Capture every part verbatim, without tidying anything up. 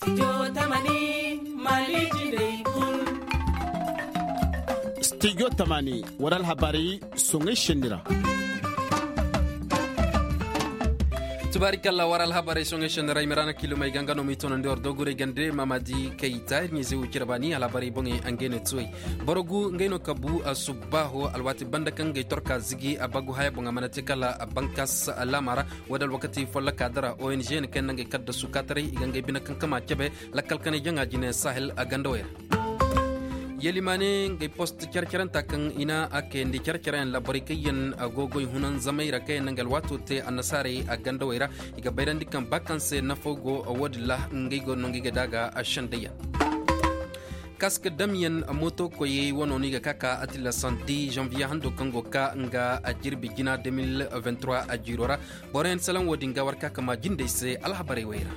Studio Tamani Maliki Day Kul. Studio Tamani waral habari songe shendira. tubarikalla waral habare songe shendara imirana kilo mai gangano mitono ndor dogure gande mamadi keita nyize ukirabani alabari bonge angene tsoi borogu ngeno kabu asubaho alwati banda kange torka zigi abagu haya bonga manate kala bankas alamara wadal wakati folla kadara O N G ne kenange kadda sukatare igange bina kankama kebe lakal kane janga jine sahel agandoya yelimane ngay post charcharan takan ina ake ndi charcharan la barikayen agogo hunan zamaira kay nangal watu te anasare aganda waira iga bayrandi kan bakanse nafogo wadla ngay go nongi daga ashandaya kaske damien moto koye wono niga kaka atila santi janvier hando kango ka nga ajirbi jina deux mille vingt-trois ajirora boren salam wodinga warka kama jinde se alhabare waira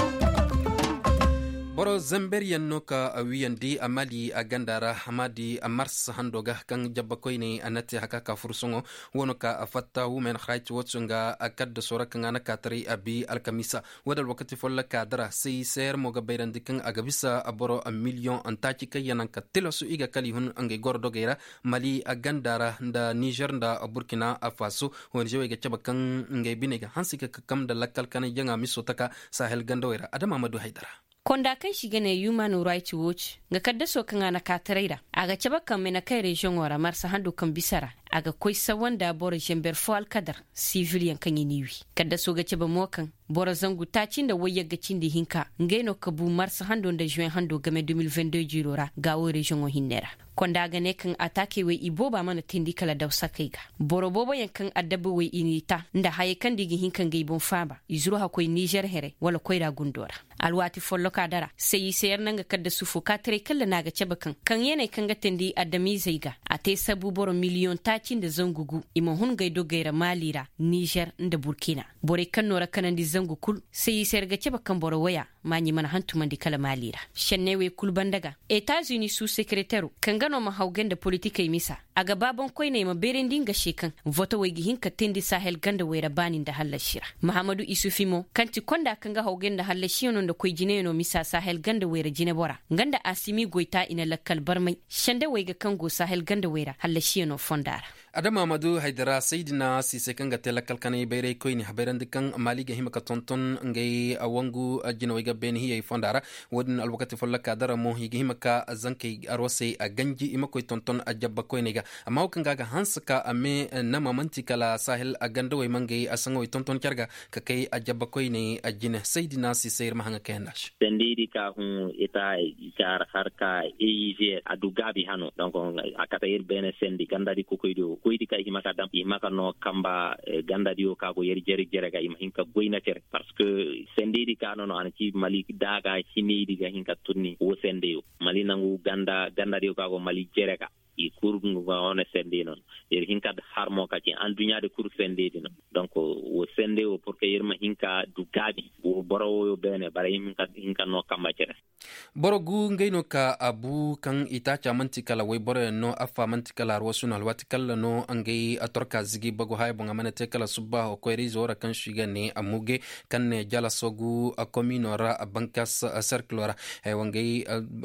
boro zamberian noka wiyandi amali agandara hamadi mars handoga kan jabba koyne anati hakaka fursongo wonoka afatta women rights watch nga akad sora kan anaka tari abi alkamisa wadal wakati folla kadara sei ser moga bayrandi kan agabisa aboro a million antaki kayanan ka tilosu iga kali hun ange gordogera mali agandara nda niger nda burkina faso wonje wega chaba kan nge binega hansika kam da lakal kan yanga misotaka sahel gandawera adama madu haidara konda kan shiga ne Human Rights Watch ga kadda so kan ana kataraira aga caba kan mena kai region wara marsa hando kan bisara aga koi sawan da bora jember fo alkadar civilian kan yiniwi kadda so ga caba mokan bora zangu tacin da wayya ga cindi hinka ngeno kabu marsa hando da juin hando game deux mille vingt-deux jirora ga wo region o hinnera konda ga ne kan atake we iboba mana tindi kala da sakaiga boro bobo yankan adabu we inita nda haye kan digi hinkan ga ibon faba izuru ha koi Niger here wala koi da gundora alwati follo kadara sai sayar nan ga kadda sufu ka tare kalla naga ceba kan kan yana kan ga tindi adami zaiga ate sabu boro miliyon tacin da zangugu ima hun gaido gaira malira Niger da Burkina bore kan nora kanan di zangu kul sai sayar ga ceba kan boro waya manyi mana hantu mandi kala malira shannewe kul bandaga Etats-Unis su secrétaire kan gano ma haugen da politika misa aga babon koi ne ma beren dinga shekan voto wegi hinka tindi sahel ganda wera banin da halashira Muhammadu Isufimo kanti konda kan ga haugen da halashiyon da koi jine no misa sahel ganda wera jine bora ganda asimi goita ina lakkal barmai shanda wega kango sahel ganda wera halashiyon fondara adama madu haidara sayidina sise kanga telakal kanay bayray koyni haberan dikan maliga himaka tonton ngay awangu ajina wega ben hiya fondara wadin alwakati follaka dara mo higa himaka zankay arwase aganji imakoy tonton ajabba koyniga amma kanga ga hansaka ame nama mantikala sahel aganda way mangay asango tonton karga kakay ajabba koyni ajina sayidina sise mahanga kendash tendidi ka hu eta jar harka E I G adugabi hano donc akata yer bene sendi ganda di kokoydo koydi kay himaka dam himaka no kamba eh, ganda dio ka ko yeri jeri jere ga hinka goyna tere parce que sendidi ka no an ci mali daga hinidi ga hinka tunni wo sendeyo mali nangu ganda ganda dio ka ko mali jere ka i kurgu ga on sende non yer hinka harmo ka ci an dunya de kur sende non donc wo sende o pour que yer ma hinka du gabi wo boro yo bene bare hinka hinka no kamba tere borogu ngeyno ka abu kan ita cha mantikala way boro no afa mantikala rosuna alwatikala no angay atorka zigi bago hay bonga manete kala subba ko rizora kan shigane amuge kan ne jala sogu kominora bankas circulora ay wangay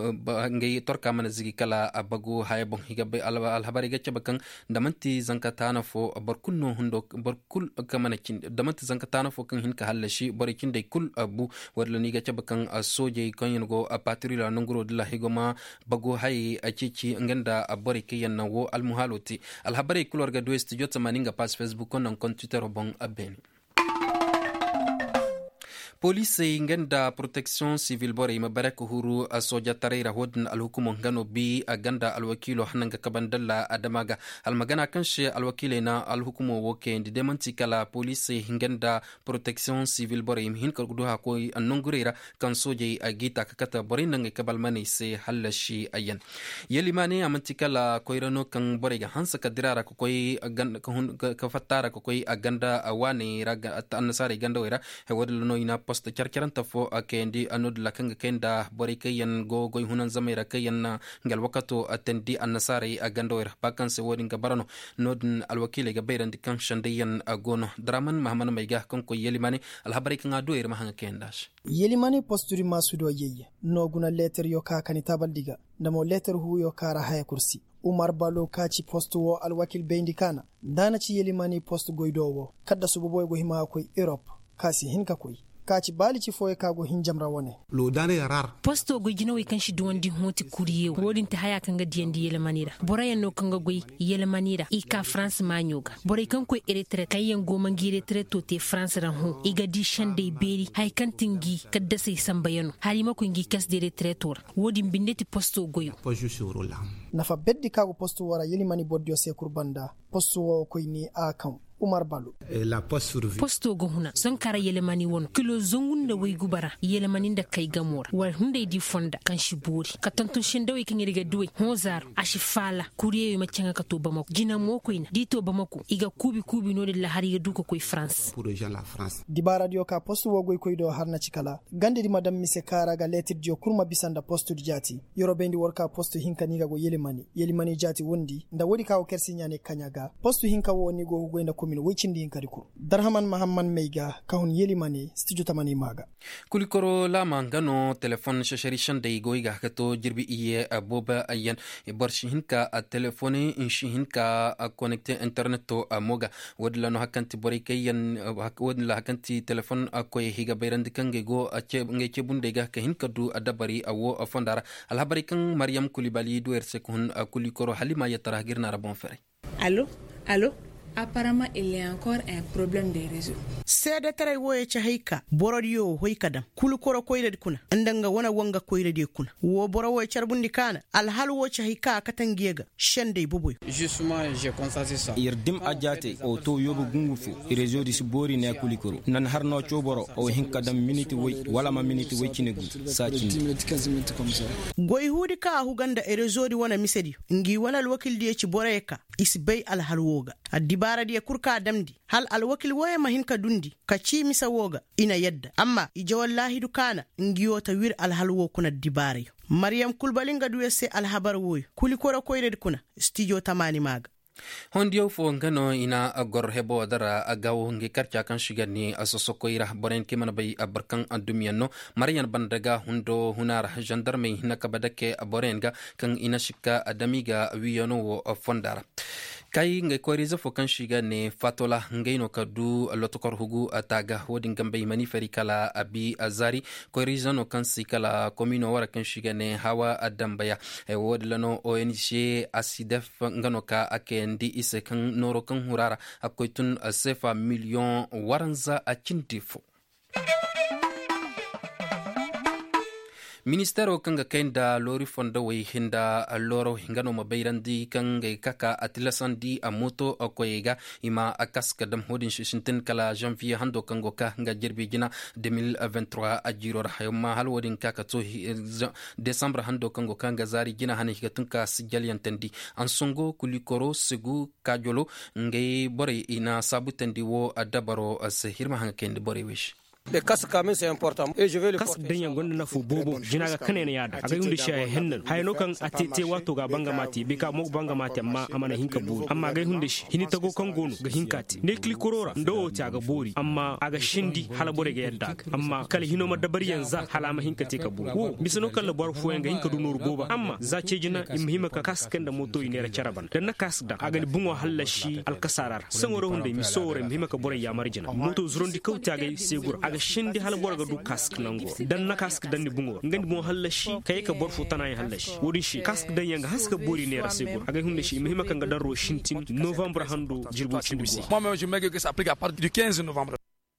ngay torka man zigi kala bago hay bon higa be al habari gacce bakan damanti zankatana fo barkunno hundo barkul kamana kin damanti zankatana fo kan hinka halashi barikin dai kul abu wadla ni gacce bakan soje kan go a patrila nunguro dilla higoma bago hay a cici nganda a bari kiyan wo almuhaloti alhabari kulor ga do studio tamaninga pas Facebook on kon Twitter bon abeni police ngenda protection civil bore ma baraka huru soja tarayra hodin alhukumo ngano bi aganda alwakilo hananga kabandalla adamaga almagana kanshi alwakilena alhukumo woke ndi demanti kala police ngenda protection civil bore hin ka gudu ha ko annongurera kan soje agita kakata bore nanga kabalmane se halashi ayan yelimane amanti kala koirano kan bore ga hansa kadirara ko koy aganda ka fatara ko koy aganda awane raga annasare ganda wera he wadlo no ina post charkaranta fo kendi anod la kanga kenda bori kayan go goy hunan zamira kayan ngal wakato atendi annasari agandoir bakan se wodi ngabarano nodn alwakile ga beyrandi kan shandayan agono draman mahamana mayga konko yelimani alhabari kan adoir mahanga kendash yelimani posturi masudo yeye noguna letter yo ka kanita baldiga namo letter hu yo kara haya kursi Umar Balo kaci post wo alwakil bendikana dana ci yelimani post goydowo kadda sububoy go hima koy Europe kasi hinka koy kaci bali ci foye kago hinjamra wone lo dane yarar posto go jina wi kanshi duwandi hoti kuriye wodin ta haya kanga diandi yelemanira borayen no kanga goy yelemanira ika France manyoga boray kan ko eretre kayen go mangire tre to te France ran ho iga di shande beri hay kantingi kadda sai sambayano halima ko ngi kas de retre tor wodin bindeti posto goyo poju shorola nafa beddi kago posto wara yelimani boddio se kurbanda posto wo koy ni akam Umar Balo la poste survie posto go huna son kara yelemani won kilo zongunde way gubara yelemani da kai gamora war hunde di fonda kan shiburi ka tanto shinde way kan riga duwe hozar ashifala kuriye ma cyanga ka to bamako jina mo koina di to bamako iga kubi kubi no de la hariga duko koy France pour déjà la France di baradio ka posto wo goy koy do harna cikala gande di madam mise kara ga letir dio kurma bisanda posto di jati yorobendi worka posto hinka niga go yelemani yelemani jati wondi nda wodi ka o kersi nyane kanyaga posto hinka woni go go nda min wicindi en kadi ko darhaman mahamman meyga kahun yelimani studio tamani maga kulikoro la mangano telefon shashari shande goiga kato jirbi iye boba ayan borshi hinka a telefone inshi hinka a connecte internet to moga wadla no hakanti bori kayan wadla hakanti telefon akoy higa bayrandi kange go a ce nge ce bundega ka hinka du adabari awo afondara alhabari kan Mariam Kulibali do erse kun kulikoro halima yatara girna rabon fere allo allo Apparemment, il y a encore un problème de réseau. Seda tare woye cha haika borodiyo hoikadam kulu koro koyde kuna andanga wana wanga koyde de kuna wo boro woye charbundi kana al hal wo cha haika katangiyega shende bubuy justement j'ai constaté ça irdim ajate o to yobu gungufu réseau di sibori ne kulikoro nan harno choboro o hinkadam minute woy wala ma minute woy cinegu sa cindi goy hudi ka huganda e réseau di wana misedi ngi wana al wakil di ci boreka isbay al halwoga adibara di kurka damdi hal al wakil woye mahinka dundi ka ci misa woga ina yadda amma ije wallahi dukana ngiyota wir al halwo kuna dibare Mariam Kulbalinga duwese al habar woy kuli kora koyde kuna studio tamani maga hondio fo ngano ina agor hebo dara agaw ngi karcha kan shigani asosoko ira boren kimana bay abarkan adumiano marian bandaga hundo hunar gendarme nakabadake aborenga kan ina shika adamiga wiyono wo fondara kai ngai koriza fo kan shiga ne fatola ngai no kadu lotokor hugu ataga wodin gambe mani ferikala abi azari koriza no kan sikala komino wara kan shiga ne hawa adambaya e wodlano O N G asidef ngano ka akendi ise kan noro kan hurara akoitun sefa million waranza a cintifo Ministero kanga kenda lori fonda we hinda loro hingano mabayrandi kanga kaka atilasandi amoto akoyega ima akaska dam hodin shishintin kala janvier hando kango ka nga jirbi gina deux mille vingt-trois ajiro rahayma halwodin kaka to december hando kango kanga zari gina hani higatunka sijalian tendi ansongo kulikoro segu kajolo ngay bore ina sabutendi wo adabaro as hirma hanga kendi bore wish le casque quand même c'est important et je vais le casque denya gonda na fu bobo jina ga kanene yada aga yunde shay hennal hayno kan atete wato ga banga mati bika mo banga mati amma amana hinka buri amma ga hunde shi hini tago kan gono ga hinkati ne klikorora ndo ta ga bori amma aga shindi hala bore ga yadda amma kala hino ma dabari yanza hala ma hinkati ka buri wo bisano kala bar fu nga hinka dunor boba amma za ce jina imhima ka casque da moto inera charaban dan na casque da aga bungo halashi alkasarar sangoro hunde mi sore imhima ka bore ya marjina moto zurondi kauta ga segur aga shindi hal borga du kask nango dan na kask dan ni bungo ngandi mo halashi kay ka bor futana ya halashi wodi shi kask dan yanga haska bori ne rasego aga hunde shi mihima kan ga daro shintin novembre hando jirbo chindisi moi même je mets que ça applique à partir du quinze novembre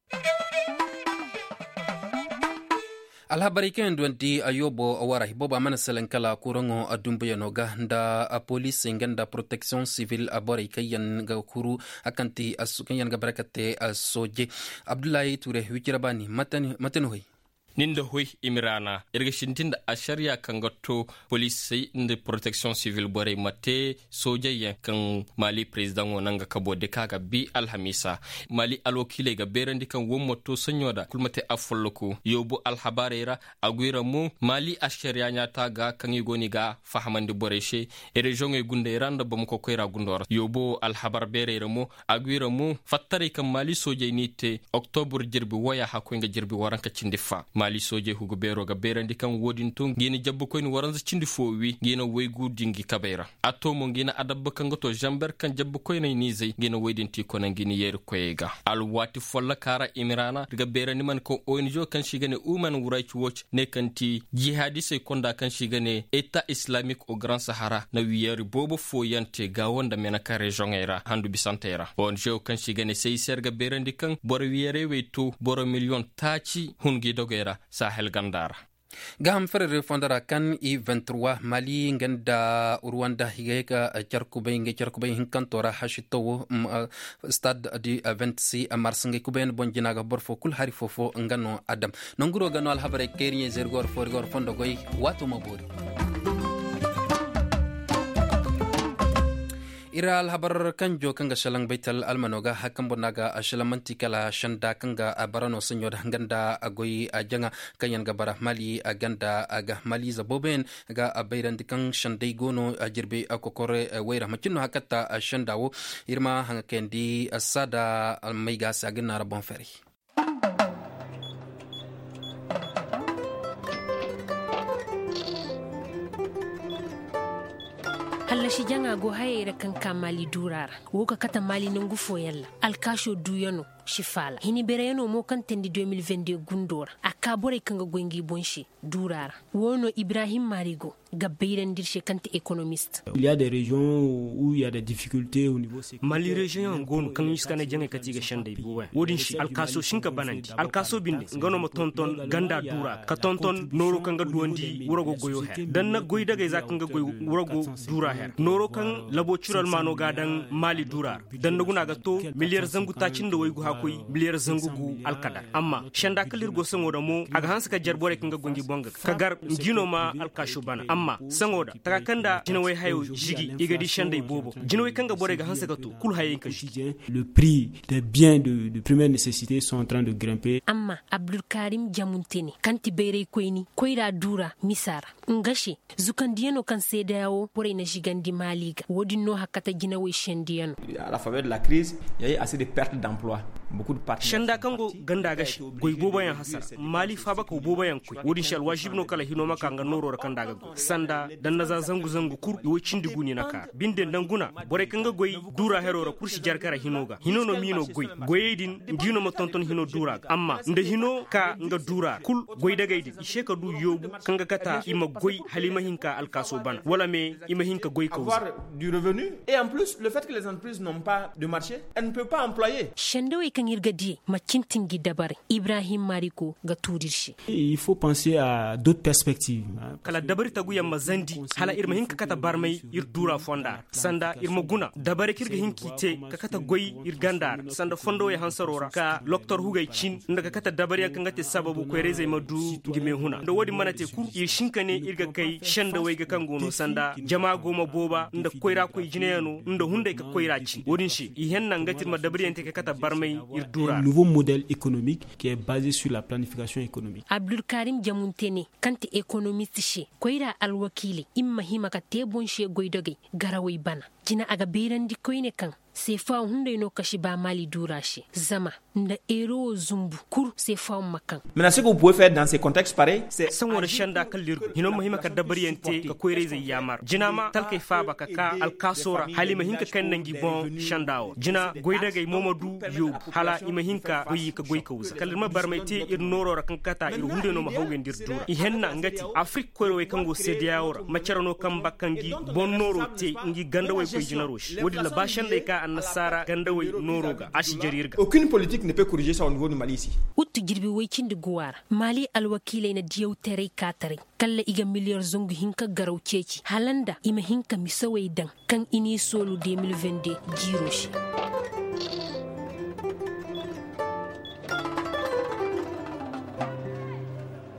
alhabari ken duanti ayobo awara hiboba manasalan kala kurango adumbuya noga nda a police nganda protection civil abori kayan ga kuru akanti asukan yan ga barakate asoje Abdullahi Ture wikirabani matani matani hoy ninda hoy imirana irga shintinda a shari'a kan gatto police sai inda protection civil bore mate soja yankan mali president wonanga kabo de kaga bi alhamisa mali alwakile ga berandi kan wommoto sonyoda kulmate afolloku yobu alhabarera agwira mu mali a shari'a nyata ga kan yigoni ga fahamandi boreshe e region e gunde randa bam ko koyra gundor yobu alhabar berera mu agwira mu fattare kan mali soja nite october jirbi waya hakoynga jirbi waranka cindifa mali soje hugo bero ga berandi kan wodin ton gina jabbu koyn waranza cindi fowi gina waygu dingi kabera atomo gina adabba kan goto jamber kan jabbu koyn ni zey gina waydin ti konan gina yer koyega al wati folla kara imirana ga berandi man ko onjo kan shigane human rights watch ne kanti jihadi sai konda kan shigane eta islamic o grand sahara na wiyeri bobo foyante ga wonda mena ka region era handu bisantera onjo kan shigane sai serga berandi kan bor wiyere weto boro million tachi hungi dogera sahel gandara gam frere fondara kan i vingt-trois mali ngenda rwanda higeka charkubay nge charkubay hinkantora hashito stade di vingt-six mars nge kuben bonjinaga borfo kul hari fofo ngano adam nonguro gano al habare keriye zergor forgor fondo goy watu mabori ira alhabar kanjo kanga shalang baital almanoga hakan bonaga ashalamanti kala shanda kanga barano senyo da ganda agoyi ajanga kanyan gabara mali aganda aga mali zaboben ga abairan dikan shandai gono ajirbe akokore waira macino hakata shandawo irma hanga kendi asada almaiga sagina rabon feri Allah shi janga go hayere kan kamali durar woka kata mali nangu foyalla alkasho duyano shifala hini bereyano mo kan tendi deux mille vingt-deux gundora akabore kanga gwengi bonshi durar wono Ibrahim Marigo gabeiran dirche kante économiste. Il y a des régions où il y a des difficultés au niveau sécuritaire. Mali région ngonu kan yiskane janga katiga shande buwa wodin shi alkaso shinka banandi alkaso binde ngano mo tonton ganda dura ka tonton noro kanga duwandi wurago goyo her dan na goy daga za kanga goy wurago dura her noro kan labo chural mano gadan mali dura dan naguna ga to miliyar zangu tacin da waygu hakoy miliyar zangu gu alkada amma shanda kalir go sangoda mo aga hansa ka jarbore kanga gongi bonga kagar ngino ma alkasho bana amma sangoda takakanda jinawai hayo jigi igadi shanda bobo jinawai kanga bore ga hansa ka to kul hayin ka shi le prix des biens de, de première nécessité sont en train de grimper amma Abdul Karim Jamunteni kanti beire koyni koyra dura misara ngashi zukandiano kan sedawo bore na jigandi maliga wodi no hakata jinawai shendiano à la faveur de la crise il y a eu assez de pertes d'emploi beaucoup de partenaires shanda kango ganda gashi goy bobayan hasara mali faba ko bobayan koy wodi shal wajibno kala hino maka nga noro kanda ga sanda dan naza zangu zangu kur yo cindi guni naka binde danguna bore kanga goy dura herora kursi jarkara hinoga hinono mino goy goyedin ngino mo tonton hino dura amma nde hino ka nga dura kul goy daga idi isheka du yobu kanga kata ima goy halima hinka alkaso ban wala me ima hinka goy ko avoir du revenu et en plus le fait que les entreprises n'ont pas de marché elles ne peuvent pas employer shando e kan irgadi macintingi dabare Ibrahim Mariko ga tudirshi il faut penser à d'autres perspectives kala dabari tagu yamma zandi hala irma hinka kata barmai ir dura fonda sanda irma guna dabare kirga hinki te ka kata goy ir gandar sanda fondo ya hansarora ka loktor hugay chin ndaga kata dabari kan ngate sababu ko reze madu ngime huna ndo wodi manate kur ir shinkane irga kai shanda way ga kangono sanda jama goma boba nda koyra koy jineyano nda hunde ka koyra chin wodin shi i henna ngati ma dabari ente ka kata barmai ir dura un nouveau modèle économique qui est basé sur la planification économique. Abdul Karim Jamuntene kanti économiste shi koyra alwakili imma hima ka tebon she goydoge garawai bana jina aga berandi koyne kan sefa hunde no kashi ba mali durashi zama nda ero zumbu kur sefa makan. Maintenant ce que vous pouvez faire dans ces contextes pareils c'est sango shanda kalirgo hino mahima ka dabariyante ka koyre zai yamar jina ma talkay faba ka ka alkasora halima hinka kan nangi bon shandawo jina goydagay momadu yo hala ima hinka goyi ka goy ka wuza kalma barmaite ir noro kan kata ir hunde no ma hawgen dir dura i henna ngati afrique koyro way kango sediawora macarano kam bakangi bon noro te ngi ganda way koy jina rosh wodi la bashande ka annasara gandawai noroga ashi jarirga aucune politique ne peut corriger ça au niveau du Mali ici uttu jirbi waycin de guwara mali alwakile na diyaw tere katare kala iga miliyar zongu hinka garaw ceci halanda ima hinka misawai dan kan ini solu deux mille vingt-deux jiroshi